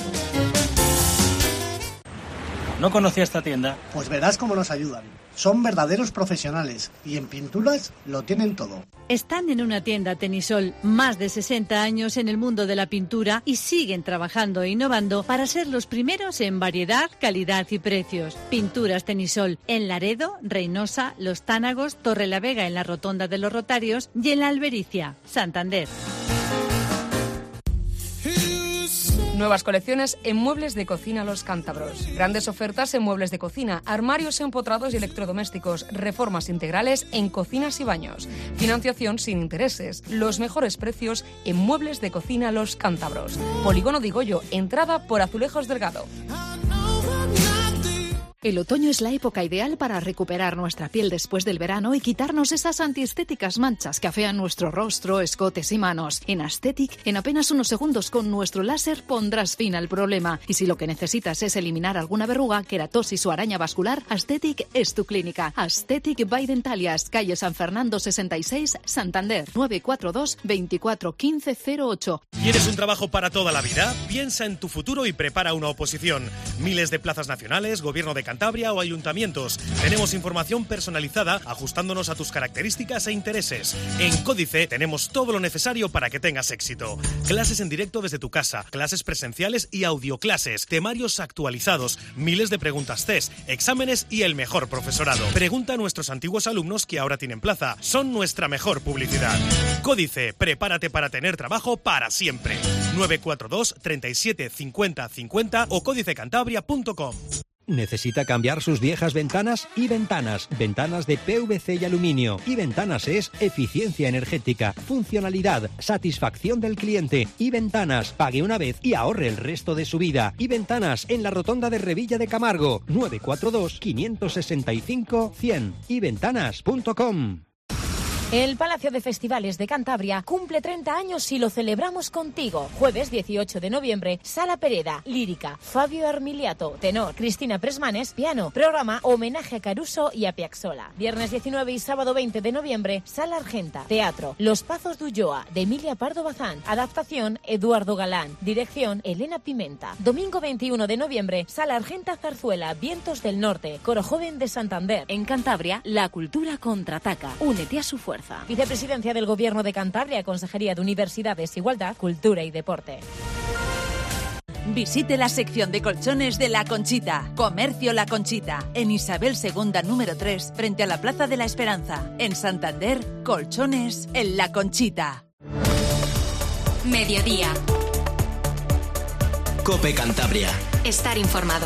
¿No conocía esta tienda? Pues verás cómo nos ayudan. Son verdaderos profesionales y en pinturas lo tienen todo. Están en una tienda Tenisol, más de 60 años en el mundo de la pintura y siguen trabajando e innovando para ser los primeros en variedad, calidad y precios. Pinturas Tenisol en Laredo, Reynosa, Los Tánagos, Torrelavega en la Rotonda de los Rotarios y en la Albericia, Santander. Nuevas colecciones en muebles de cocina Los Cántabros. Grandes ofertas en muebles de cocina, armarios empotrados y electrodomésticos, reformas integrales en cocinas y baños. Financiación sin intereses. Los mejores precios en muebles de cocina Los Cántabros. Polígono de Goyo, entrada por Azulejos Delgado. El otoño es la época ideal para recuperar nuestra piel después del verano y quitarnos esas antiestéticas manchas que afean nuestro rostro, escotes y manos. En Aesthetic, en apenas unos segundos con nuestro láser pondrás fin al problema. Y si lo que necesitas es eliminar alguna verruga, queratosis o araña vascular, Aesthetic es tu clínica. Aesthetic by Dentalias, calle San Fernando 66, Santander, 942 24 15 08. ¿Quieres un trabajo para toda la vida? Piensa en tu futuro y prepara una oposición. Miles de plazas nacionales, gobierno de Cantabria o ayuntamientos. Tenemos información personalizada ajustándonos a tus características e intereses. En Códice tenemos todo lo necesario para que tengas éxito. Clases en directo desde tu casa, clases presenciales y audioclases, temarios actualizados, miles de preguntas test, exámenes y el mejor profesorado. Pregunta a nuestros antiguos alumnos que ahora tienen plaza. Son nuestra mejor publicidad. Códice, prepárate para tener trabajo para siempre. 942 37 50 50 o códicecantabria.com. ¿Necesita cambiar sus viejas ventanas? iVentanas, ventanas de PVC y aluminio. iVentanas es eficiencia energética, funcionalidad, satisfacción del cliente. iVentanas, pague una vez y ahorre el resto de su vida. iVentanas, en la rotonda de Revilla de Camargo, 942 565 100. iVentanas.com. El Palacio de Festivales de Cantabria cumple 30 años y lo celebramos contigo. Jueves 18 de noviembre, Sala Pereda, lírica. Fabio Armiliato, tenor. Cristina Presmanes, piano. Programa homenaje a Caruso y a Piazzolla. Viernes 19 y sábado 20 de noviembre, Sala Argenta, teatro. Los Pazos de Ulloa, de Emilia Pardo Bazán. Adaptación, Eduardo Galán. Dirección, Elena Pimenta. Domingo 21 de noviembre, Sala Argenta Zarzuela, Vientos del Norte. Coro Joven de Santander. En Cantabria, la cultura contraataca. Únete a su fuerza. Vicepresidencia del Gobierno de Cantabria, Consejería de Universidades, Igualdad, Cultura y Deporte. Visite la sección de colchones de La Conchita. Comercio La Conchita. En Isabel II, número 3, frente a la Plaza de la Esperanza. En Santander, colchones en La Conchita. Mediodía. COPE Cantabria. Estar informado.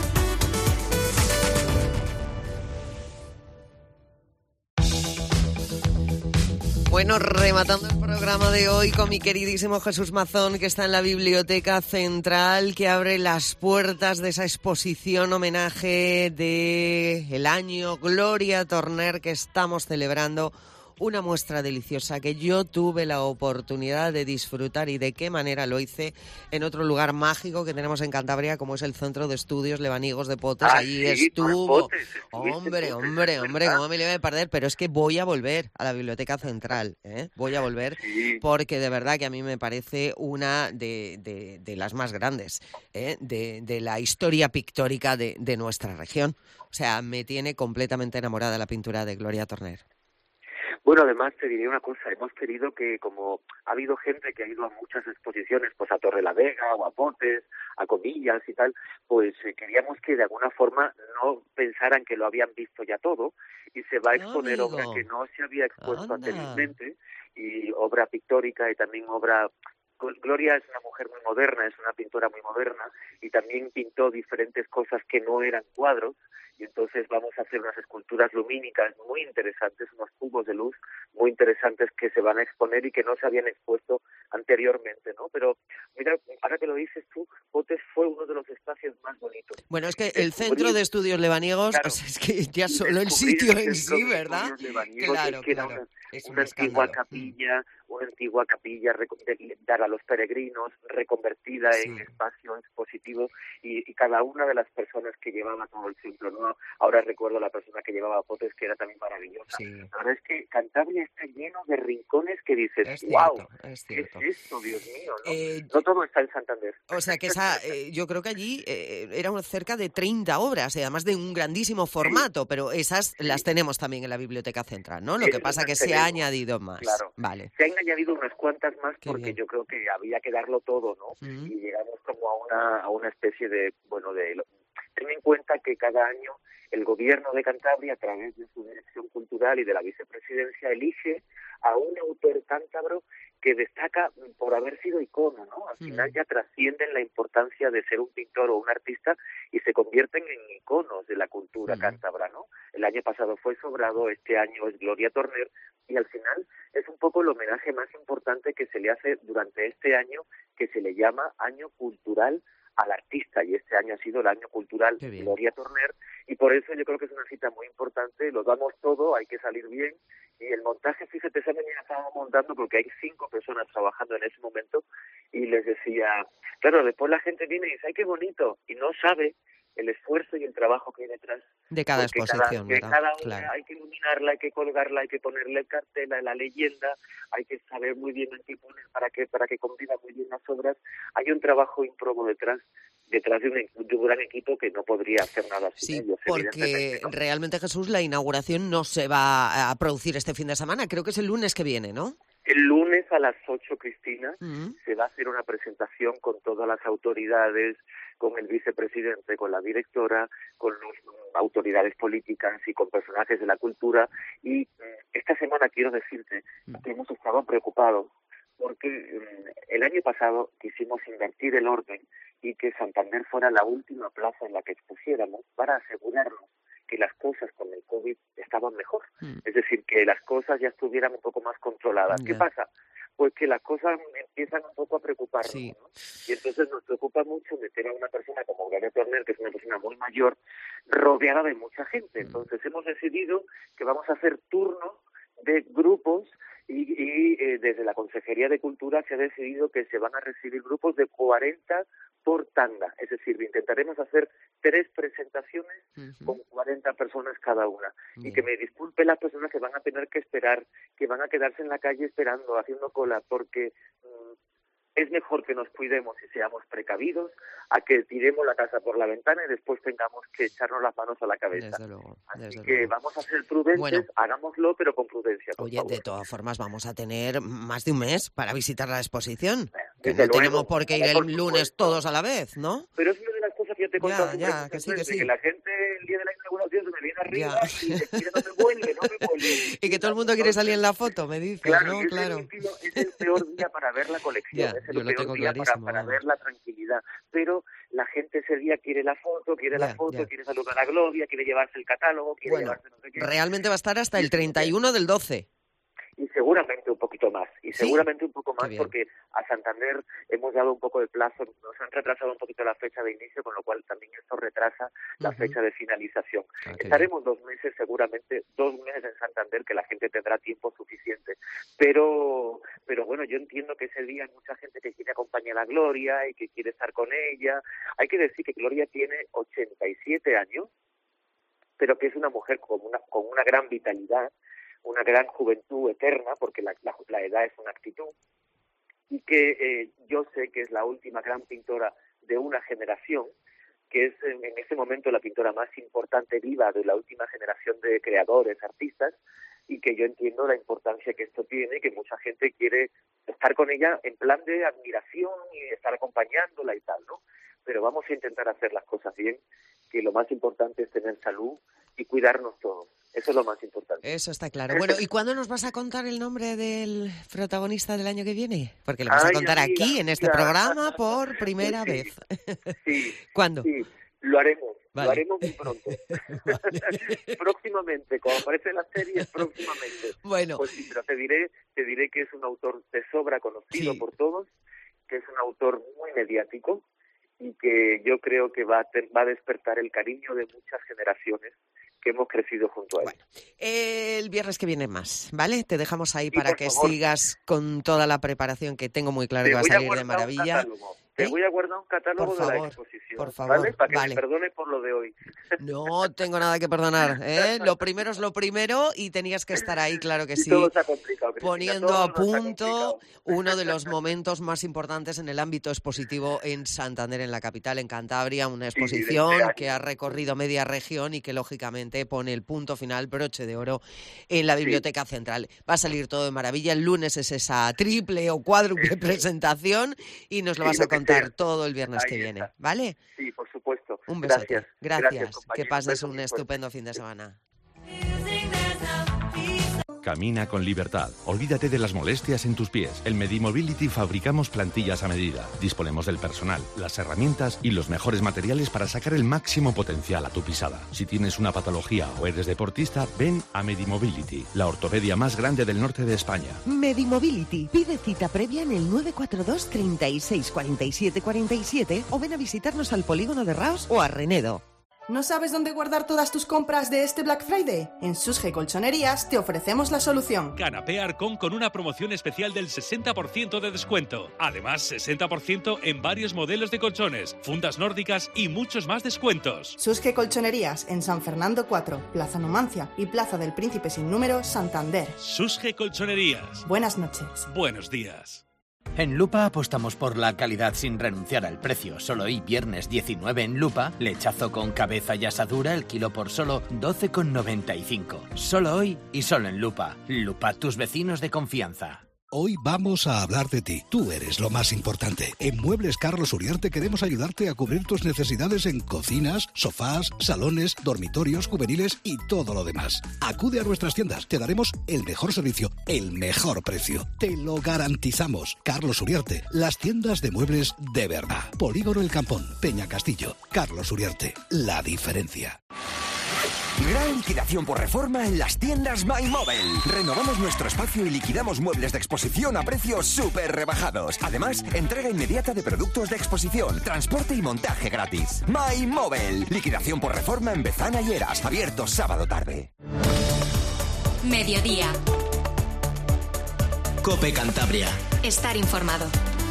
Bueno, rematando el programa de hoy con mi queridísimo Jesús Mazón, que está en la Biblioteca Central, que abre las puertas de esa exposición homenaje del año Gloria Torner que estamos celebrando una muestra deliciosa que yo tuve la oportunidad de disfrutar, y de qué manera lo hice, en otro lugar mágico que tenemos en Cantabria, como es el Centro de Estudios Levanigos de Potes. Allí estuvo. Hombre, cómo me le iba a perder, pero es que voy a volver a la Biblioteca Central, voy a volver, porque de verdad que a mí me parece una de las más grandes de la historia pictórica de nuestra región. O sea, me tiene completamente enamorada la pintura de Gloria Torner. Bueno, además te diré una cosa, hemos querido que, como ha habido gente que ha ido a muchas exposiciones, pues a Torrelavega o a Potes, a Comillas y tal, pues queríamos que de alguna forma no pensaran que lo habían visto ya todo, y se va a exponer obra que no se había expuesto anteriormente, y obra pictórica y también obra... Gloria es una mujer muy moderna, es una pintora muy moderna, y también pintó diferentes cosas que no eran cuadros, y entonces vamos a hacer unas esculturas lumínicas muy interesantes, unos cubos de luz muy interesantes que se van a exponer y que no se habían expuesto anteriormente, ¿no? Pero mira, ahora que lo dices tú, Potes fue uno de los espacios más bonitos. Bueno, es que el Centro de Estudios Lebaniegos, claro, o sea, es que ya solo el sitio en sí, ¿verdad? Claro, es que era una antigua capilla dar a los peregrinos, reconvertida en espacio expositivo, y cada una de las personas que llevaba todo el centro, ¿no? Ahora recuerdo la persona que llevaba Potes, que era también maravillosa. La verdad es que Cantabria está lleno de rincones que dices, wow, ¿qué es esto, Dios mío? No todo está en Santander. O sea que yo creo que allí eran cerca de 30 obras, además de un grandísimo formato, pero esas las tenemos también en la Biblioteca Central, ¿no? Lo que pasa que se ha añadido más. Claro. Vale. Se han añadido unas cuantas más porque yo creo que había que darlo todo, ¿no? Y llegamos como a una especie de, ten en cuenta que cada año el gobierno de Cantabria, a través de su dirección cultural y de la vicepresidencia, elige a un autor cántabro que destaca por haber sido icono, ¿no? Al final ya trascienden la importancia de ser un pintor o un artista y se convierten en iconos de la cultura cántabra, ¿no? El año pasado fue Sobrado, este año es Gloria Torner, y al final es un poco el homenaje más importante que se le hace durante este año, que se le llama Año Cultural al Artista, y este año ha sido el Año Cultural Gloria Torner, y por eso yo creo que es una cita muy importante, lo damos todo, hay que salir bien, y el montaje, fíjate, esa mañana estábamos montando porque hay 5 personas trabajando en ese momento, y les decía, claro, después la gente viene y dice, ¡ay, qué bonito!, y no sabe el esfuerzo y el trabajo que hay detrás de cada exposición, cada obra hay que iluminarla, hay que colgarla, hay que ponerle cartela, la leyenda, hay que saber muy bien en qué poner para que conviva muy bien las obras. Hay un trabajo ímprobo detrás de un gran equipo que no podría hacer nada sin ellos. Porque realmente, Jesús, la inauguración no se va a producir este fin de semana, creo que es el lunes que viene, ¿no? El lunes a las 8, Cristina, se va a hacer una presentación con todas las autoridades, con el vicepresidente, con la directora, con las autoridades políticas y con personajes de la cultura. Y esta semana quiero decirte que hemos estado preocupados porque el año pasado quisimos invertir el orden y que Santander fuera la última plaza en la que expusiéramos para asegurarnos que las cosas con el COVID estaban mejor. Es decir, que las cosas ya estuvieran un poco más controladas. ¿Qué pasa? Pues que las cosas empiezan un poco a preocuparnos, ¿no? Y entonces nos preocupa mucho meter a una persona como Gloria Torner, que es una persona muy mayor, rodeada de mucha gente. Entonces hemos decidido que vamos a hacer turnos de grupos y desde la Consejería de Cultura se ha decidido que se van a recibir grupos de 40 por tanda, es decir, intentaremos hacer 3 presentaciones con 40 personas cada una. Y que me disculpen las personas que van a tener que esperar, que van a quedarse en la calle esperando, haciendo cola, porque es mejor que nos cuidemos y seamos precavidos a que tiremos la casa por la ventana y después tengamos que echarnos las manos a la cabeza. Desde luego. Así que vamos a ser prudentes, hagámoslo, pero con prudencia. Oye, favor. De todas formas vamos a tener más de un mes para visitar la exposición. Que no tenemos por qué ir el lunes todos a la vez, ¿no? Pero es una de las cosas que yo te he contado. Que sí. Que la gente el día de la inauguración se me viene arriba y decide no me vuelve. Y que todo el mundo quiere salir en la foto, me dices, claro, ¿no? Claro. Es el peor día para ver la colección, es el peor día para ver la tranquilidad. Pero la gente ese día quiere la foto, quiere saludar a Gloria, quiere llevarse el catálogo, quiere llevarse no sé qué. Realmente va a estar hasta el 31 del 12. Y seguramente seguramente un poquito más. Y seguramente un poco más porque a Santander hemos dado un poco de plazo, nos han retrasado un poquito la fecha de inicio, con lo cual también esto retrasa la fecha de finalización. Estaremos 2 meses, seguramente 2 meses en Santander, que la gente tendrá tiempo suficiente. Pero bueno, yo entiendo que ese día hay mucha gente que quiere acompañar a Gloria y que quiere estar con ella. Hay que decir que Gloria tiene 87 años, pero que es una mujer con una gran vitalidad, una gran juventud eterna, porque la edad es una actitud, y que yo sé que es la última gran pintora de una generación, que es en ese momento la pintora más importante viva de la última generación de creadores, artistas, y que yo entiendo la importancia que esto tiene, que mucha gente quiere estar con ella en plan de admiración y estar acompañándola y tal, ¿no? Pero vamos a intentar hacer las cosas bien, que lo más importante es tener salud y cuidarnos todos. Eso es lo más importante. Eso está claro. Bueno, ¿y cuándo nos vas a contar el nombre del protagonista del año que viene? Porque lo vas a contar aquí, en este programa, por primera vez. Sí. ¿Cuándo? Sí, lo haremos. Vale. Lo haremos muy pronto. Próximamente, cuando aparece la serie, próximamente. Bueno. Pues sí, pero te diré que es un autor de sobra conocido por todos, que es un autor muy mediático y que yo creo que va a despertar el cariño de muchas generaciones que hemos crecido junto a él. Bueno, el viernes que viene más, ¿vale? Te dejamos ahí para que sigas con toda la preparación, que tengo muy claro que va a salir de maravilla. Te voy a guardar un catálogo de la exposición, por favor, ¿vale? Para que me perdones por lo de hoy. No tengo nada que perdonar, ¿eh? Lo primero es lo primero y tenías que estar ahí, claro que sí. Todo se ha complicado, Cristina, poniendo a punto uno de los momentos más importantes en el ámbito expositivo en Santander, en la capital, en Cantabria, una exposición que ha recorrido media región y que lógicamente pone el punto final, broche de oro, en la Biblioteca Central. Va a salir todo de maravilla. El lunes es esa triple o cuádruple presentación y nos lo vas a contar todo el viernes que viene, ¿vale? Sí, por supuesto. Un besote. Gracias. Que compañero. pases un estupendo fin de semana. Camina con libertad. Olvídate de las molestias en tus pies. En Medimobility fabricamos plantillas a medida. Disponemos del personal, las herramientas y los mejores materiales para sacar el máximo potencial a tu pisada. Si tienes una patología o eres deportista, ven a Medimobility, la ortopedia más grande del norte de España. Medimobility. Pide cita previa en el 942 36 47 47 o ven a visitarnos al polígono de Raos o a Renedo. ¿No sabes dónde guardar todas tus compras de este Black Friday? En Susge Colchonerías te ofrecemos la solución. Canapé Arcón con una promoción especial del 60% de descuento. Además, 60% en varios modelos de colchones, fundas nórdicas y muchos más descuentos. Susge Colchonerías en San Fernando 4, Plaza Numancia y Plaza del Príncipe sin número, Santander. Susge Colchonerías. Buenas noches. Buenos días. En Lupa apostamos por la calidad sin renunciar al precio. Solo hoy, viernes 19 en Lupa, lechazo con cabeza y asadura, el kilo por solo 12,95. Solo hoy y solo en Lupa. Lupa, tus vecinos de confianza. Hoy vamos a hablar de ti. Tú eres lo más importante. En Muebles Carlos Uriarte queremos ayudarte a cubrir tus necesidades en cocinas, sofás, salones, dormitorios, juveniles y todo lo demás. Acude a nuestras tiendas. Te daremos el mejor servicio, el mejor precio. Te lo garantizamos. Carlos Uriarte, las tiendas de muebles de verdad. Polígono El Campón, Peña Castillo. Carlos Uriarte, la diferencia. Gran liquidación por reforma en las tiendas MyMobile. Renovamos nuestro espacio y liquidamos muebles de exposición a precios súper rebajados. Además, entrega inmediata de productos de exposición, transporte y montaje gratis. MyMobile. Liquidación por reforma en Bezana y Eras. Abierto sábado tarde. Mediodía. COPE Cantabria. Estar informado.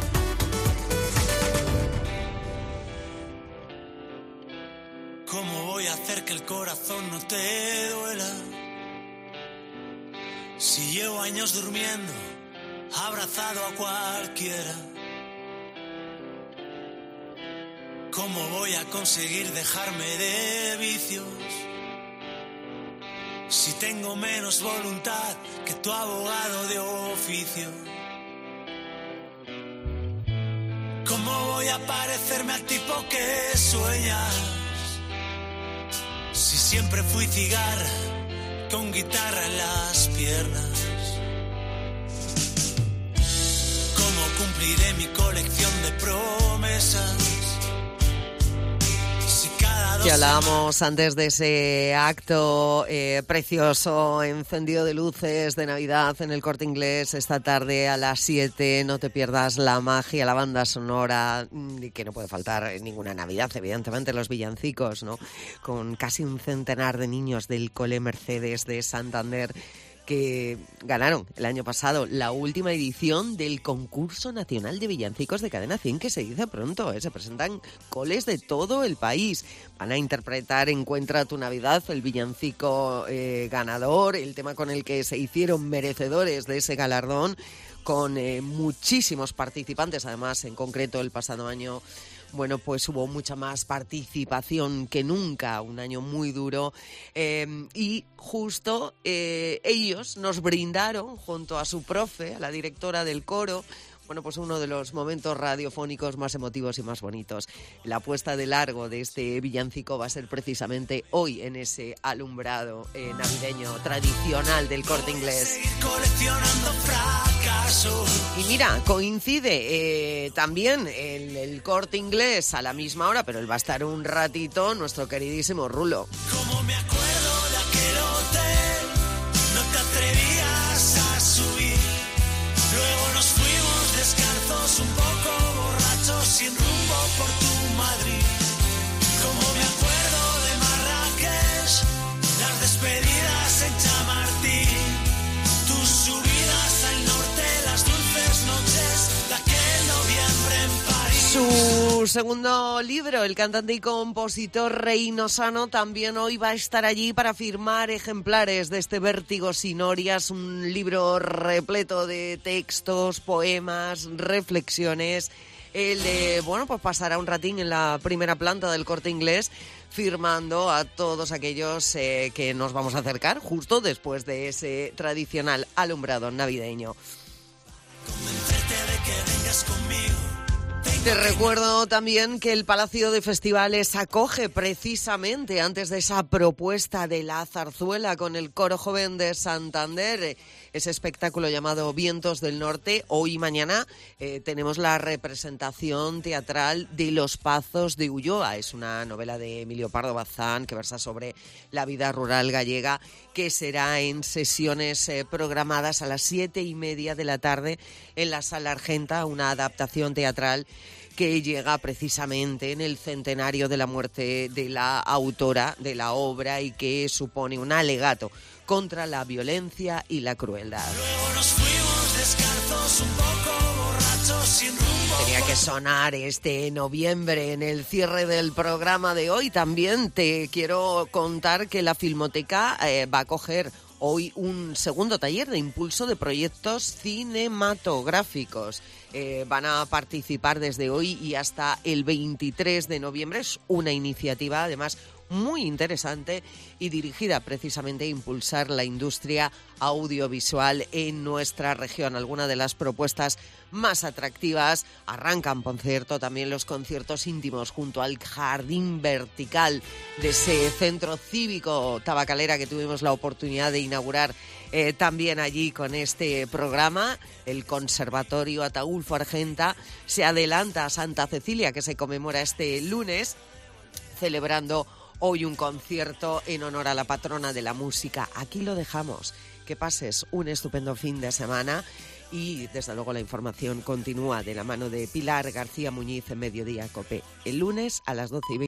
¿Cómo voy a hacer que el corazón no te duela? Si llevo años durmiendo, abrazado a cualquiera. ¿Cómo voy a conseguir dejarme de vicios? Si tengo menos voluntad que tu abogado de oficio. ¿Cómo voy a parecerme al tipo que sueñas? Si siempre fui cigarra, con guitarra en las piernas. ¿Cómo cumpliré mi colección de promesas? Si cada Que hablábamos antes de ese acto precioso, encendido de luces de Navidad en el Corte Inglés esta tarde a las 7. No te pierdas la magia, la banda sonora, que no puede faltar en ninguna Navidad, evidentemente los villancicos, ¿no? Con casi un centenar de niños del Cole Mercedes de Santander que ganaron el año pasado la última edición del Concurso Nacional de Villancicos de Cadena 100, que se dice pronto, se presentan coles de todo el país. Van a interpretar Encuentra tu Navidad, el villancico ganador, el tema con el que se hicieron merecedores de ese galardón, con muchísimos participantes. Además, en concreto, el pasado año, bueno, pues hubo mucha más participación que nunca, un año muy duro, y justo ellos nos brindaron, junto a su profe, a la directora del coro, bueno, pues uno de los momentos radiofónicos más emotivos y más bonitos. La puesta de largo de este villancico va a ser precisamente hoy en ese alumbrado navideño tradicional del Corte Inglés. Y mira, coincide también en el Corte Inglés a la misma hora, pero él va a estar un ratito, nuestro queridísimo Rulo. Como me acuerdo de aquel hotel, no te atrevías a subir. Luego nos fuimos descalzos, un poco borrachos, sin rumbo por tu Madrid. Como me acuerdo de Marrakech, las despedidas en Chamartín, tus subidas al norte, las dulces noches de aquel noviembre en París. Su segundo libro, el cantante y compositor Reino Sano, también hoy va a estar allí para firmar ejemplares de este Vértigo sin Orias, un libro repleto de textos, poemas, reflexiones. Él, bueno, pues pasará un ratín en la primera planta del Corte Inglés firmando a todos aquellos que nos vamos a acercar justo después de ese tradicional alumbrado navideño. Convencerte de que vengas conmigo. Te recuerdo también que el Palacio de Festivales acoge precisamente antes de esa propuesta de la zarzuela con el Coro Joven de Santander, ese espectáculo llamado Vientos del Norte. Hoy y mañana tenemos la representación teatral de Los Pazos de Ulloa. Es una novela de Emilio Pardo Bazán que versa sobre la vida rural gallega, que será en sesiones programadas a las 7:30 de la tarde en la Sala Argenta, una adaptación teatral que llega precisamente en el centenario de la muerte de la autora de la obra y que supone un alegato contra la violencia y la crueldad. Luego nos fuimos descalzos, un poco borrachos, sin rumbo. Tenía que sonar este noviembre en el cierre del programa de hoy. También te quiero contar que la Filmoteca va a acoger hoy un segundo taller de impulso de proyectos cinematográficos. Van a participar desde hoy y hasta el 23 de noviembre. Es una iniciativa, además, muy interesante y dirigida precisamente a impulsar la industria audiovisual en nuestra región. Algunas de las propuestas más atractivas arrancan, por cierto, también los conciertos íntimos junto al Jardín Vertical de ese centro cívico tabacalera que tuvimos la oportunidad de inaugurar también allí con este programa. El Conservatorio Ataulfo Argenta se adelanta a Santa Cecilia, que se conmemora este lunes, celebrando hoy un concierto en honor a la patrona de la música. Aquí lo dejamos. Que pases un estupendo fin de semana y, desde luego, la información continúa de la mano de Pilar García Muñiz en Mediodía COPE. El lunes a las 12:20.